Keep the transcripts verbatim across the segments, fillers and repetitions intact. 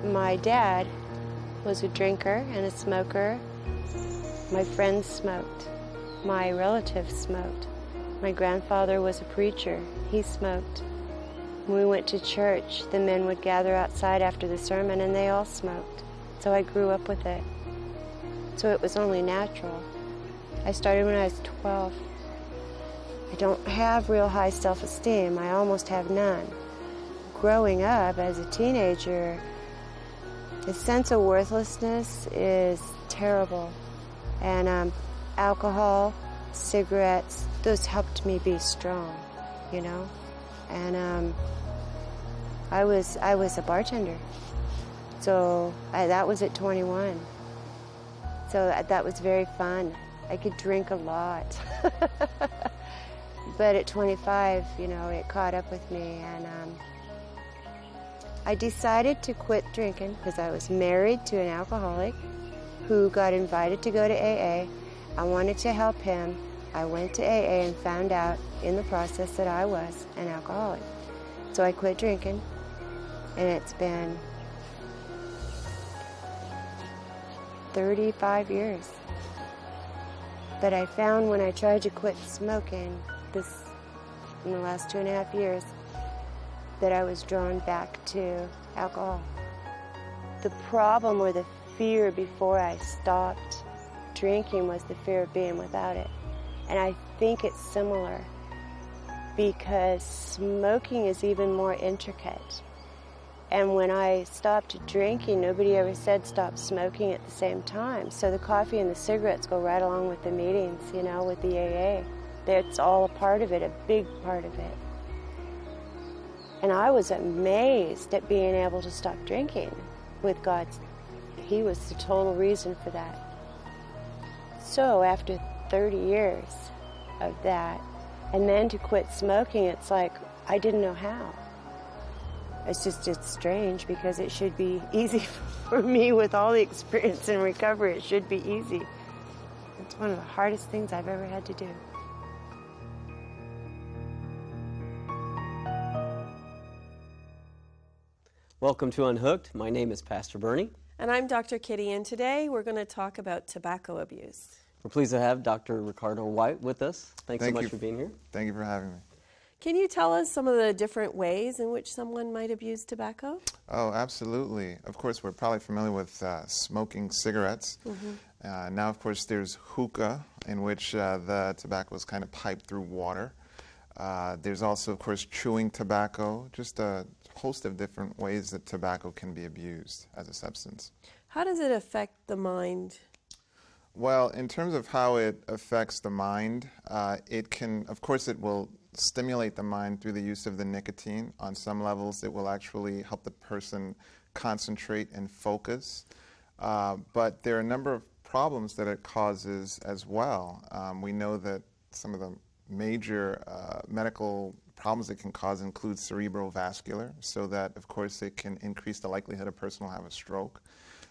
My dad was a drinker and a smoker. My friends smoked. My relatives smoked. My grandfather was a preacher. He smoked. When we went to church, the men would gather outside after the sermon and they all smoked. So I grew up with it. So it was only natural. I started when I was twelve. I don't have real high self-esteem. I almost have none. Growing up as a teenager, the sense of worthlessness is terrible. And um, alcohol, cigarettes, those helped me be strong, you know? And um, I was I was a bartender. So I, that was at twenty-one. So that, that was very fun. I could drink a lot. But at twenty-five, you know, it caught up with me, and um, I decided to quit drinking because I was married to an alcoholic who got invited to go to A A. I wanted to help him. I went to A A and found out in the process that I was an alcoholic. So I quit drinking, and it's been thirty-five years. But I found when I tried to quit smoking this in the last two and a half years that I was drawn back to alcohol. The problem or the fear before I stopped drinking was the fear of being without it. And I think it's similar because smoking is even more intricate. And when I stopped drinking, nobody ever said stop smoking at the same time. So the coffee and the cigarettes go right along with the meetings, you know, with the A A. It's all a part of it, a big part of it. And I was amazed at being able to stop drinking with God's. He was the total reason for that. So after thirty years of that, and then to quit smoking, it's like I didn't know how. It's just, it's strange because it should be easy for me with all the experience in recovery. It should be easy. It's one of the hardest things I've ever had to do. Welcome to Unhooked. My name is Pastor Bernie. And I'm Doctor Kitty, and today we're going to talk about tobacco abuse. We're pleased to have Doctor Ricardo White with us. Thanks Thank so much you. for being here. Thank you for having me. Can you tell us some of the different ways in which someone might abuse tobacco? Oh, absolutely. Of course, we're probably familiar with uh, smoking cigarettes. Mm-hmm. Uh, now, of course, there's hookah, in which uh, the tobacco is kind of piped through water. Uh, there's also, of course, chewing tobacco, just a host of different ways that tobacco can be abused as a substance. How does it affect the mind? Well, in terms of how it affects the mind, uh, it can, of course, it will stimulate the mind through the use of the nicotine. On some levels, it will actually help the person concentrate and focus. Uh, but there are a number of problems that it causes as well. Um, we know that some of the major uh, medical problems it can cause include cerebrovascular, so that, of course, it can increase the likelihood a person will have a stroke.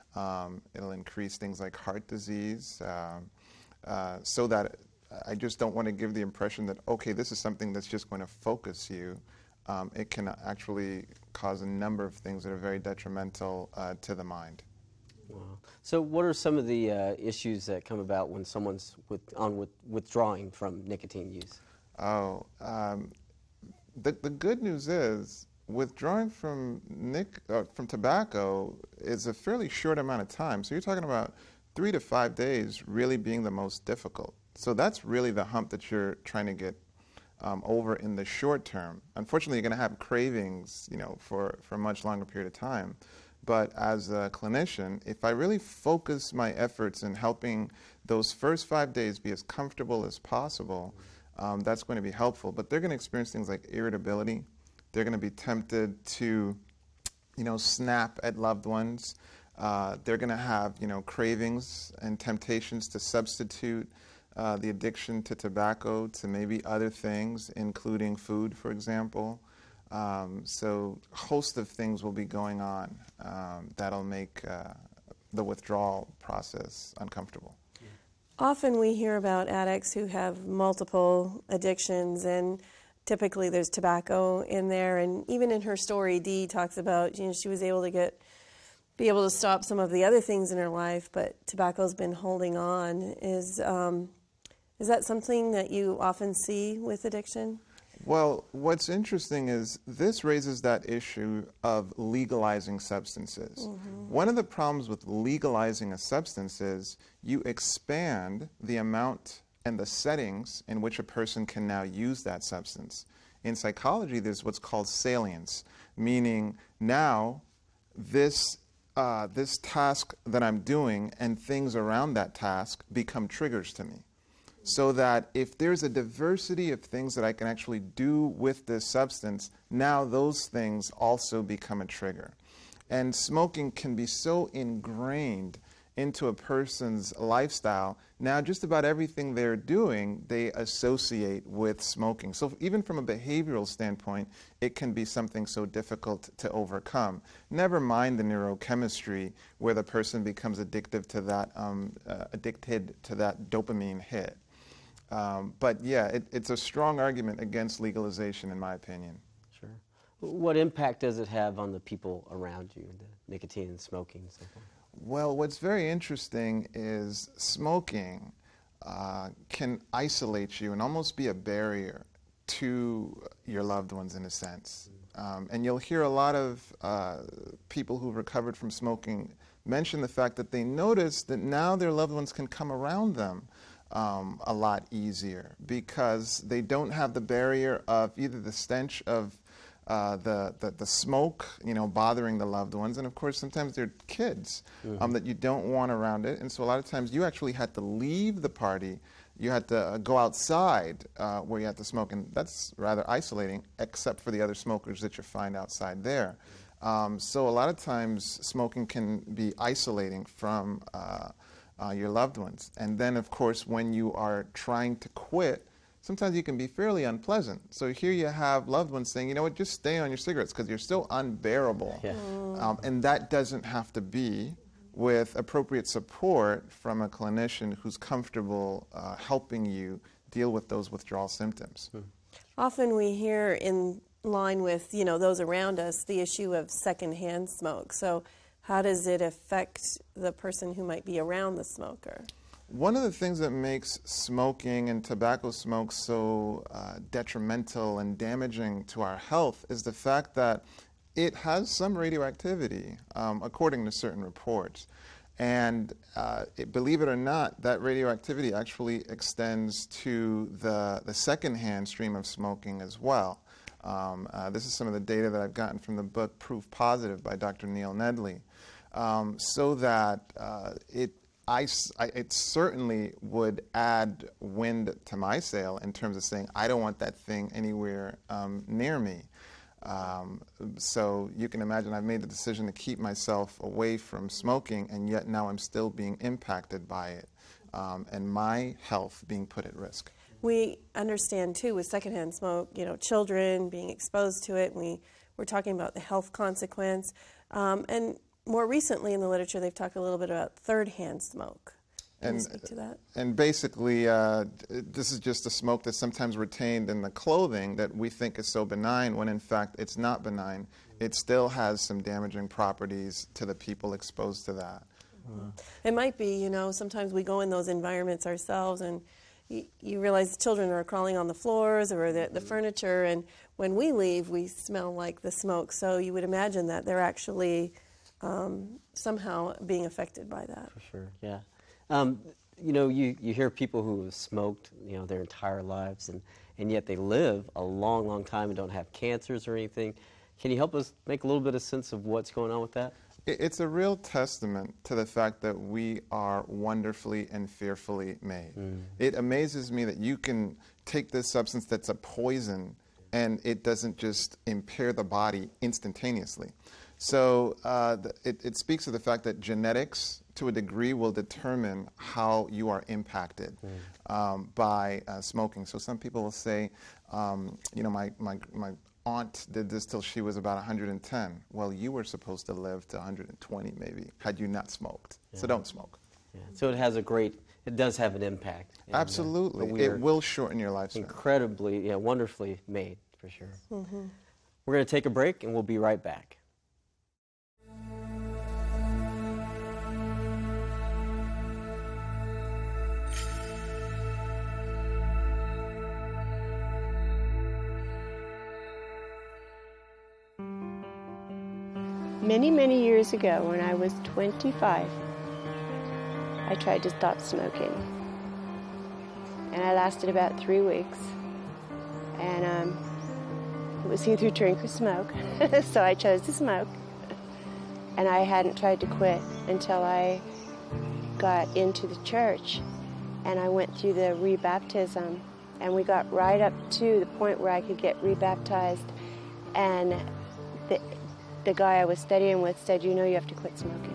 Um, it'll increase things like heart disease, um, uh, so that I just don't want to give the impression that, okay, this is something that's just going to focus you. Um, it can actually cause a number of things that are very detrimental uh, to the mind. Wow. So what are some of the uh, issues that come about when someone's with, on with, withdrawing from nicotine use? Oh, um, the, the good news is withdrawing from nic- uh, from tobacco is a fairly short amount of time. So you're talking about three to five days really being the most difficult. So that's really the hump that you're trying to get um, over in the short term. Unfortunately, you're going to have cravings, you know, for, for a much longer period of time. But as a clinician, if I really focus my efforts in helping those first five days be as comfortable as possible, um, that's going to be helpful. But they're going to experience things like irritability. They're going to be tempted to, you know, snap at loved ones. Uh, they're going to have, you know, cravings and temptations to substitute uh, the addiction to tobacco to maybe other things, including food, for example. Um, so a host of things will be going on um, that'll make uh, the withdrawal process uncomfortable. Often we hear about addicts who have multiple addictions, and typically there's tobacco in there. And even in her story, Dee talks about, you know, she was able to get be able to stop some of the other things in her life, but tobacco's been holding on. Is um, is that something that you often see with addiction? Well, what's interesting is this raises that issue of legalizing substances. Mm-hmm. One of the problems with legalizing a substance is you expand the amount and the settings in which a person can now use that substance. In psychology, there's what's called salience, meaning now this, uh, this task that I'm doing and things around that task become triggers to me. So that if there's a diversity of things that I can actually do with this substance, now those things also become a trigger. And smoking can be so ingrained into a person's lifestyle, now just about everything they're doing, they associate with smoking. So even from a behavioral standpoint, it can be something so difficult to overcome. Never mind the neurochemistry where the person becomes addictive to that, um, uh, addicted to that dopamine hit. Um, but yeah, it, it's a strong argument against legalization, in my opinion. Sure. What impact does it have on the people around you, the nicotine and smoking and so forth? Well, what's very interesting is smoking uh, can isolate you and almost be a barrier to your loved ones in a sense. Um, and you'll hear a lot of uh, people who've recovered from smoking mention the fact that they notice that now their loved ones can come around them Um, a lot easier because they don't have the barrier of either the stench of uh, the, the the smoke, you know, bothering the loved ones, and of course sometimes they're kids mm-hmm. um, that you don't want around it, and so a lot of times you actually had to leave the party, you had to uh, go outside uh, where you had to smoke, and that's rather isolating, except for the other smokers that you find outside there. Um, so a lot of times smoking can be isolating from Uh, Uh, your loved ones. And then, of course, when you are trying to quit, sometimes you can be fairly unpleasant. So here you have loved ones saying, you know what, just stay on your cigarettes because you're still unbearable. Yeah. Um, and that doesn't have to be with appropriate support from a clinician who's comfortable uh, helping you deal with those withdrawal symptoms. Hmm. Often we hear in line with, you know, those around us, the issue of secondhand smoke. So how does it affect the person who might be around the smoker? One of the things that makes smoking and tobacco smoke so uh, detrimental and damaging to our health is the fact that it has some radioactivity, um, according to certain reports. And uh, it, believe it or not, that radioactivity actually extends to the, the secondhand stream of smoking as well. Um, uh, this is some of the data that I've gotten from the book Proof Positive by Doctor Neil Nedley. Um, so that uh, it, I, I, it certainly would add wind to my sail in terms of saying, I don't want that thing anywhere um, near me. Um, so you can imagine I've made the decision to keep myself away from smoking, and yet now I'm still being impacted by it, um, and my health being put at risk. We understand, too, with secondhand smoke, you know, children being exposed to it. We, we're talking about the health consequence. Um, and more recently in the literature, they've talked a little bit about third-hand smoke. Can you speak to that? And basically, uh, this is just a smoke that's sometimes retained in the clothing that we think is so benign, when in fact it's not benign. It still has some damaging properties to the people exposed to that. Mm-hmm. It might be, you know, sometimes we go in those environments ourselves and you, you realize the children are crawling on the floors or the, the furniture, and when we leave, we smell like the smoke. So you would imagine that they're actually um, somehow being affected by that. For sure, yeah. Um, you know, you, you hear people who have smoked, you know, their entire lives, and, and yet they live a long, long time and don't have cancers or anything. Can you help us make a little bit of sense of what's going on with that? It's a real testament to the fact that we are wonderfully and fearfully made. Mm. It amazes me that you can take this substance that's a poison and it doesn't just impair the body instantaneously. So uh, it, it speaks to the fact that genetics, to a degree, will determine how you are impacted mm. um, by uh, smoking. So some people will say, um, you know, my, my, my aunt did this till she was about one hundred ten. Well, you were supposed to live to one hundred twenty maybe, had you not smoked. Yeah. So don't smoke. Yeah. So it has a great, it does have an impact. And, Absolutely. Uh, it will shorten your lifespan. Incredibly, yeah, wonderfully made, for sure. Mm-hmm. We're going to take a break, and we'll be right back. Many, many years ago, when I was twenty-five, I tried to stop smoking. And I lasted about three weeks. And um, it was either drink or smoke. So I chose to smoke. And I hadn't tried to quit until I got into the church. And I went through the rebaptism. And we got right up to the point where I could get rebaptized. And the, the guy I was studying with said, you know, you have to quit smoking.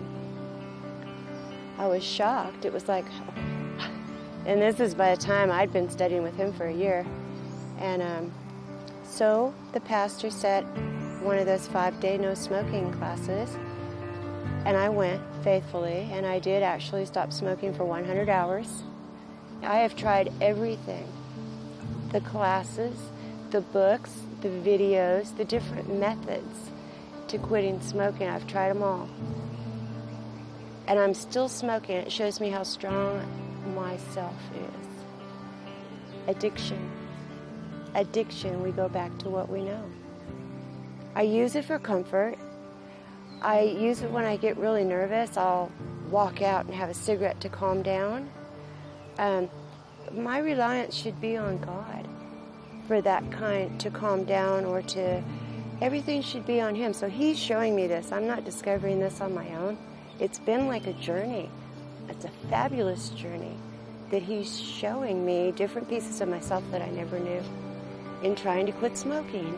I was shocked. It was like, and this is by the time I'd been studying with him for a year. And um, so the pastor set one of those five-day no-smoking classes. And I went faithfully, and I did actually stop smoking for one hundred hours. I have tried everything. The classes, the books, the videos, the different methods to quitting smoking. I've tried them all. And I'm still smoking. It shows me how strong myself is. Addiction. Addiction, we go back to what we know. I use it for comfort. I use it when I get really nervous. I'll walk out and have a cigarette to calm down. Um, my reliance should be on God for that kind to calm down, or to, everything should be on Him. So He's showing me this. I'm not discovering this on my own. It's been like a journey. It's a fabulous journey that He's showing me different pieces of myself that I never knew in trying to quit smoking.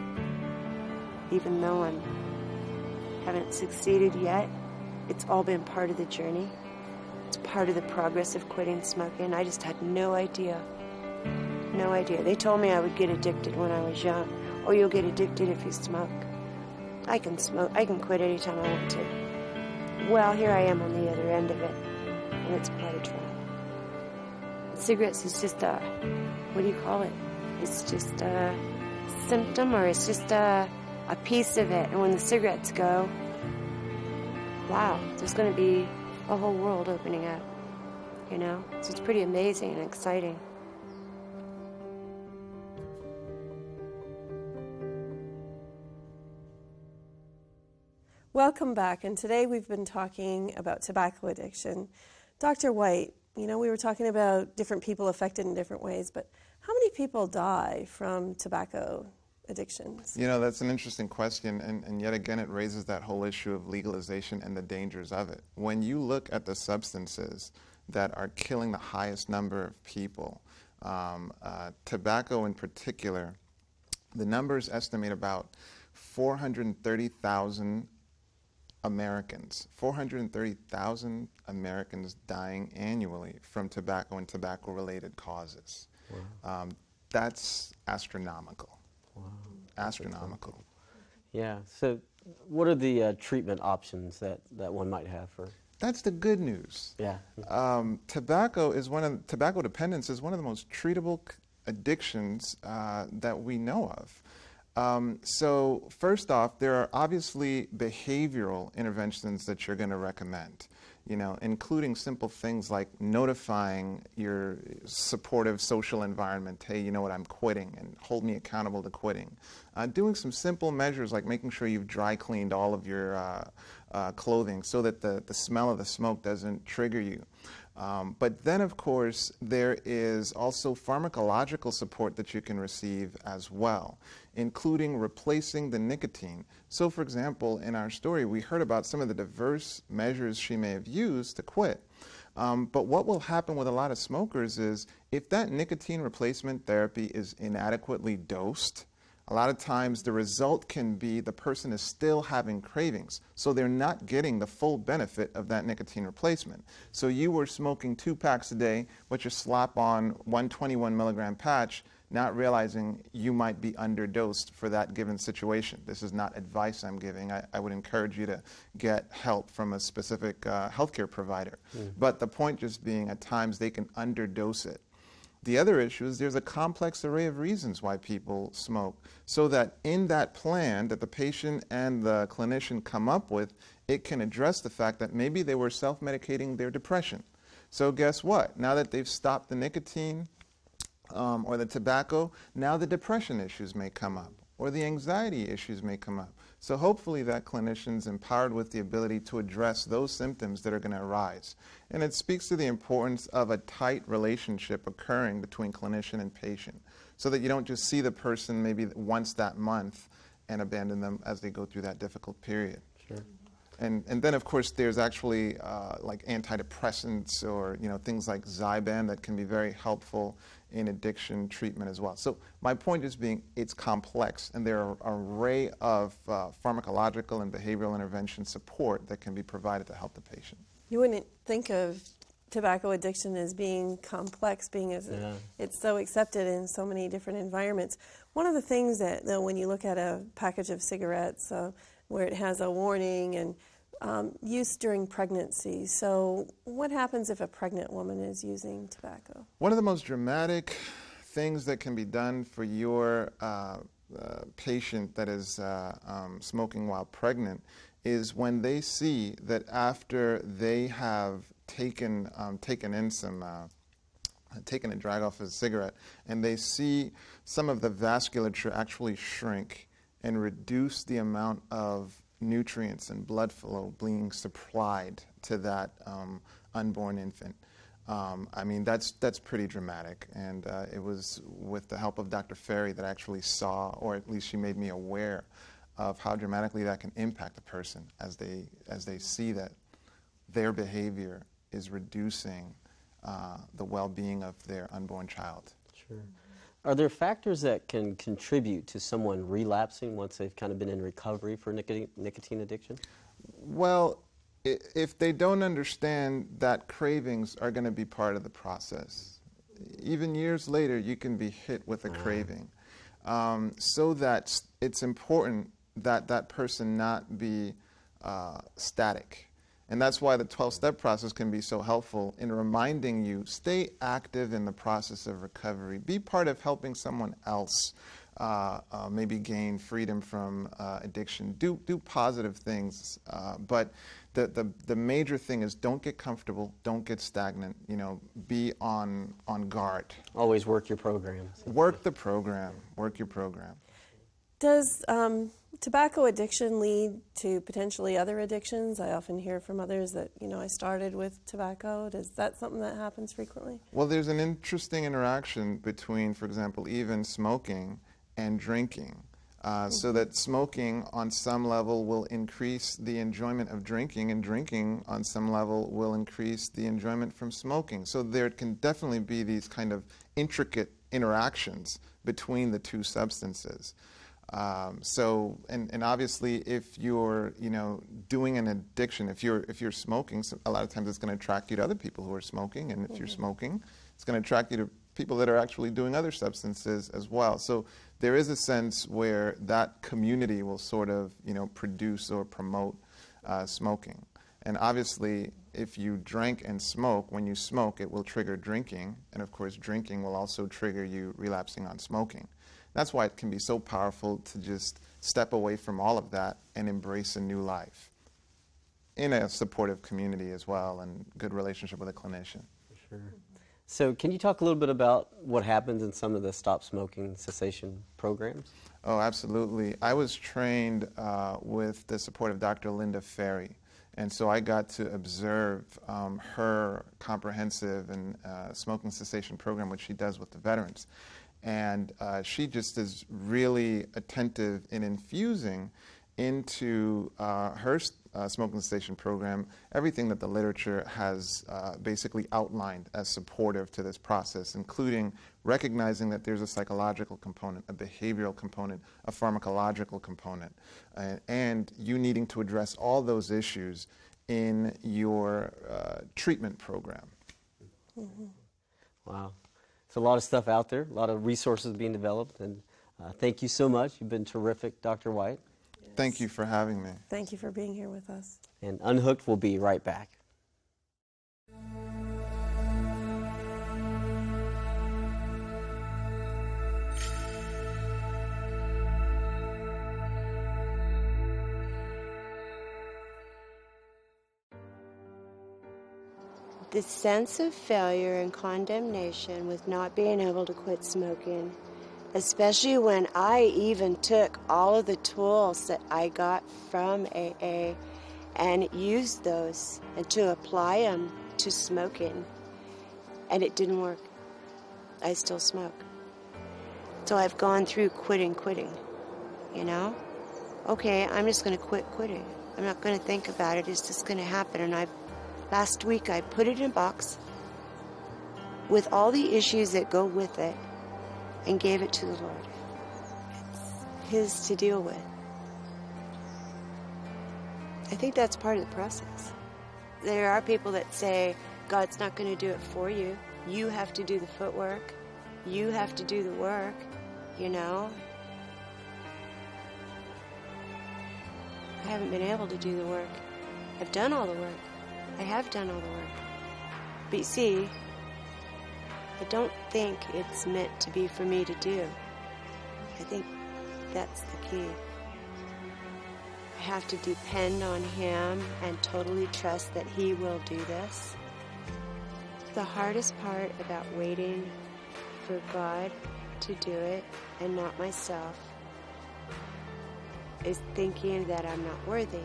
Even though I haven't succeeded yet, it's all been part of the journey. It's part of the progress of quitting smoking. I just had no idea. No idea. They told me I would get addicted when I was young. Oh, you'll get addicted if you smoke. I can smoke. I can quit anytime I want to. Well, here I am on the other end of it, and it's quite a trial. Cigarettes is just a, what do you call it? It's just a symptom, or it's just a, a piece of it. And when the cigarettes go, wow, there's going to be a whole world opening up, you know? So it's pretty amazing and exciting. Welcome back, and today we've been talking about tobacco addiction. Doctor White, you know, we were talking about different people affected in different ways, but how many people die from tobacco addictions? You know, that's an interesting question, and, and yet again it raises that whole issue of legalization and the dangers of it. When you look at the substances that are killing the highest number of people, um, uh, tobacco in particular, the numbers estimate about four hundred thirty thousand Americans, four hundred thirty thousand Americans dying annually from tobacco and tobacco-related causes. Wow. Um, that's astronomical. Wow. Astronomical. Yeah. So, what are the uh, treatment options that, that one might have for? That's the good news. Yeah. Um, tobacco is one of tobacco dependence is one of the most treatable addictions uh, that we know of. Um, so first off, there are obviously behavioral interventions that you're going to recommend, you know, including simple things like notifying your supportive social environment, hey, you know what, I'm quitting, and hold me accountable to quitting. Uh, doing some simple measures like making sure you've dry cleaned all of your uh, uh, clothing so that the, the smell of the smoke doesn't trigger you. Um, but then, of course, there is also pharmacological support that you can receive as well, including replacing the nicotine. So, for example, in our story, we heard about some of the diverse measures she may have used to quit. Um, but what will happen with a lot of smokers is if that nicotine replacement therapy is inadequately dosed, a lot of times the result can be the person is still having cravings, so they're not getting the full benefit of that nicotine replacement. So you were smoking two packs a day, but you slap on one twenty-one milligram patch, not realizing you might be underdosed for that given situation. This is not advice I'm giving. I, I would encourage you to get help from a specific uh, healthcare provider. Mm. But the point just being at times they can underdose it. The other issue is there's a complex array of reasons why people smoke, so that in that plan that the patient and the clinician come up with, it can address the fact that maybe they were self-medicating their depression. So guess what? Now that they've stopped the nicotine um, or the tobacco, now the depression issues may come up. or the anxiety issues may come up. So hopefully that clinician's empowered with the ability to address those symptoms that are going to arise. And it speaks to the importance of a tight relationship occurring between clinician and patient, so that you don't just see the person maybe once that month and abandon them as they go through that difficult period. Sure. And, and then, of course, there's actually uh, like antidepressants or, you know, things like Zyban that can be very helpful in addiction treatment as well. So my point is being it's complex, and there are an array of uh, pharmacological and behavioral intervention support that can be provided to help the patient. You wouldn't think of tobacco addiction as being complex, being as Yeah. it's so accepted in so many different environments. One of the things that, though, when you look at a package of cigarettes, uh, where it has a warning and um, use during pregnancy. So what happens if a pregnant woman is using tobacco? One of the most dramatic things that can be done for your uh, uh, patient that is uh, um, smoking while pregnant is when they see that after they have taken, um, taken in some, uh, taken a drag off of a cigarette, and they see some of the vasculature actually shrink and reduce the amount of nutrients and blood flow being supplied to that um, unborn infant. Um, I mean, that's, that's pretty dramatic. And uh, it was with the help of Doctor Ferry that I actually saw, or at least she made me aware of how dramatically that can impact a person as they, as they see that their behavior is reducing uh, the well-being of their unborn child. Sure. Are there factors that can contribute to someone relapsing once they've kind of been in recovery for nicotine, nicotine addiction? Well, i- if they don't understand that cravings are going to be part of the process, even years later you can be hit with a craving. Um, so that it's important that that person not be uh, static. And that's why the twelve-step process can be so helpful in reminding you, stay active in the process of recovery. Be part of helping someone else uh, uh, maybe gain freedom from uh, addiction. Do, do positive things. Uh, but the, the, the major thing is don't get comfortable, don't get stagnant. You know, be on, on guard. Always work your programs. Work the program. Work your program. Does um, tobacco addiction lead to potentially other addictions? I often hear from others that, you know, I started with tobacco. Is that something that happens frequently? Well, there's an interesting interaction between, for example, even smoking and drinking. Uh, mm-hmm. So that smoking on some level will increase the enjoyment of drinking, and drinking on some level will increase the enjoyment from smoking. So there can definitely be these kind of intricate interactions between the two substances. Um, so, and, and obviously, if you're, you know, doing an addiction, if you're, if you're smoking, so a lot of times it's going to attract you to other people who are smoking, and if mm-hmm. you're smoking, it's going to attract you to people that are actually doing other substances as well. So there is a sense where that community will sort of, you know, produce or promote uh, smoking. And obviously, if you drink and smoke, when you smoke, it will trigger drinking, and of course, drinking will also trigger you relapsing on smoking. That's why it can be so powerful to just step away from all of that and embrace a new life in a supportive community as well, and good relationship with a clinician. Sure. So can you talk a little bit about what happens in some of the stop smoking cessation programs? Oh, absolutely. I was trained uh, with the support of Doctor Linda Ferry, and so I got to observe um, her comprehensive and uh, smoking cessation program, which she does with the veterans. And uh, she just is really attentive in infusing into uh, her uh, smoking cessation program everything that the literature has uh, basically outlined as supportive to this process, including recognizing that there's a psychological component, a behavioral component, a pharmacological component, uh, and you needing to address all those issues in your uh, treatment program. Mm-hmm. Wow. There's a lot of stuff out there, a lot of resources being developed, and uh, thank you so much. You've been terrific, Doctor White. Yes. Thank you for having me. Thank you for being here with us. And Unhooked will be right back. The sense of failure and condemnation with not being able to quit smoking especially when I even took all of the tools that I got from A A and used those and to apply them to smoking, and it didn't work. I still smoke. So I've gone through quitting quitting, you know? Okay, I'm just going to quit quitting. I'm not going to think about it. It's just going to happen. And I, last week I put it in a box with all the issues that go with it and gave it to the Lord. It's His to deal with. I think that's part of the process. There are people that say, God's not going to do it for you. You have to do the footwork. You have to do the work, you know? I haven't been able to do the work. I've done all the work. I have done all the work. But you see, I don't think it's meant to be for me to do. I think that's the key. I have to depend on Him and totally trust that He will do this. The hardest part about waiting for God to do it and not myself is thinking that I'm not worthy.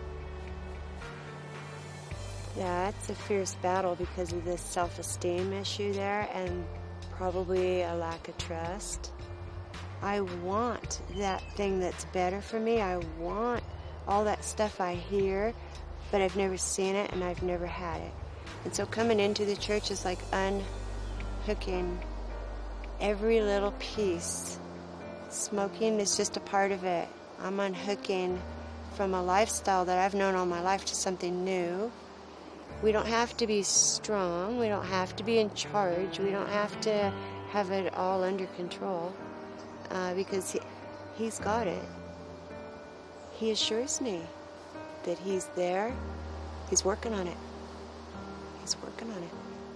Yeah, it's a fierce battle because of this self-esteem issue there and probably a lack of trust. I want that thing that's better for me. I want all that stuff I hear, but I've never seen it and I've never had it. And so coming into the church is like unhooking every little piece. Smoking is just a part of it. I'm unhooking from a lifestyle that I've known all my life to something new. We don't have to be strong. We don't have to be in charge. We don't have to have it all under control uh, because he, He's got it. He assures me that He's there. He's working on it. He's working on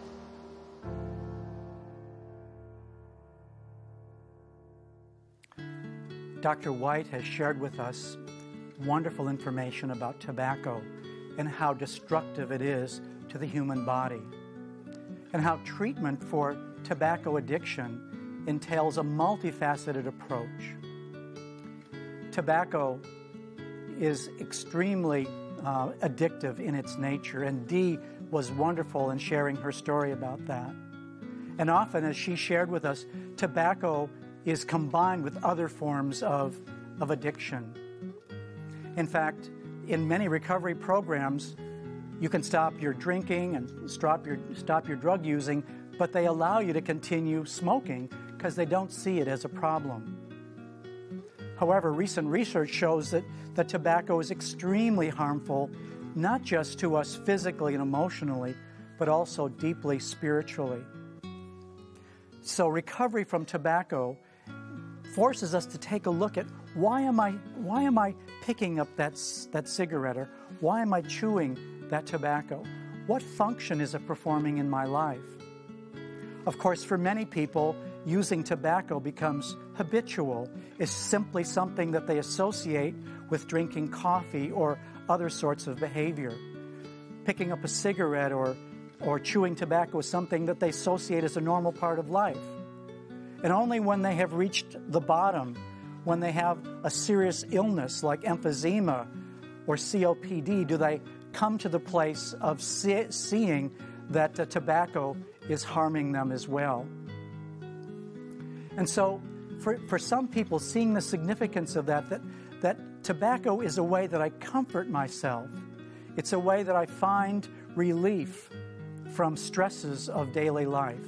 it. Doctor White has shared with us wonderful information about tobacco and how destructive it is to the human body, and how treatment for tobacco addiction entails a multifaceted approach. Tobacco is extremely uh, addictive in its nature, and Dee was wonderful in sharing her story about that. And often, as she shared with us, tobacco is combined with other forms of, of addiction. In fact, in many recovery programs, you can stop your drinking and stop your, stop your drug using, but they allow you to continue smoking because they don't see it as a problem. However, recent research shows that, that tobacco is extremely harmful, not just to us physically and emotionally, but also deeply spiritually. So recovery from tobacco forces us to take a look at why am I why am I picking up that, that cigarette, or why am I chewing that tobacco? What function is it performing in my life? Of course, for many people, using tobacco becomes habitual. It's simply something that they associate with drinking coffee or other sorts of behavior. Picking up a cigarette or, or chewing tobacco is something that they associate as a normal part of life. And only when they have reached the bottom, when they have a serious illness like emphysema or C O P D, do they come to the place of see, seeing that uh, tobacco is harming them as well. And so for, for some people, seeing the significance of that, that, that tobacco is a way that I comfort myself. It's a way that I find relief from stresses of daily life.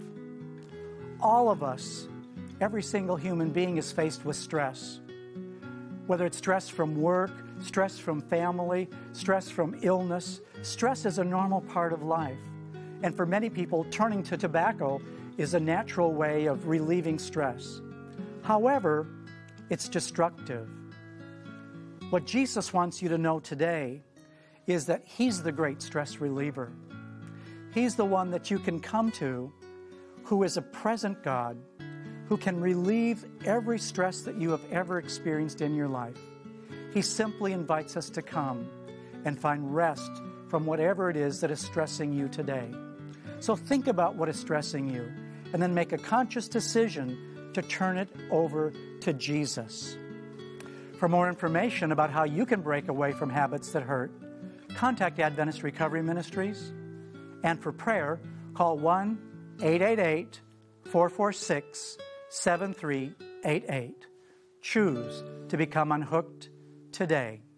All of us, every single human being is faced with stress. Whether it's stress from work, stress from family, stress from illness, stress is a normal part of life. And for many people, turning to tobacco is a natural way of relieving stress. However, it's destructive. What Jesus wants you to know today is that He's the great stress reliever. He's the one that you can come to, who is a present God, who can relieve every stress that you have ever experienced in your life. He simply invites us to come and find rest from whatever it is that is stressing you today. So think about what is stressing you, and then make a conscious decision to turn it over to Jesus. For more information about how you can break away from habits that hurt, contact Adventist Recovery Ministries. And for prayer, call one eight eight eight, four four six, seven three eight eight. Choose to become unhooked today.